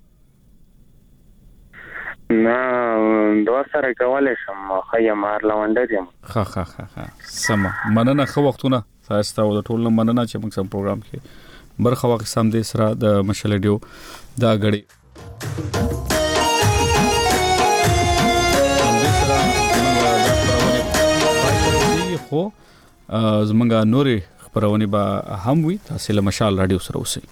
Speaker 15: نه دوه سره کولای شم خیا مار لوندر یم
Speaker 1: ښه سم مننه خو وختونه تاسو ته د ټول مننه چې موږ سم پروګرام کې برخه واخ سم دې سره د مشل ډیو دا غړي خو زمونږه نوري خبرونه به هم وي تاسو له مشال رادیو سره اوسئ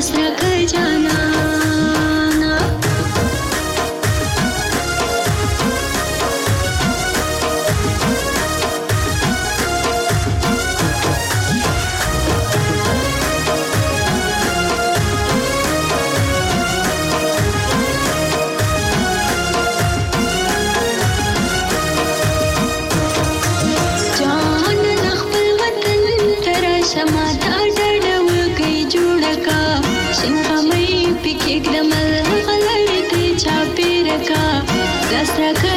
Speaker 16: Let's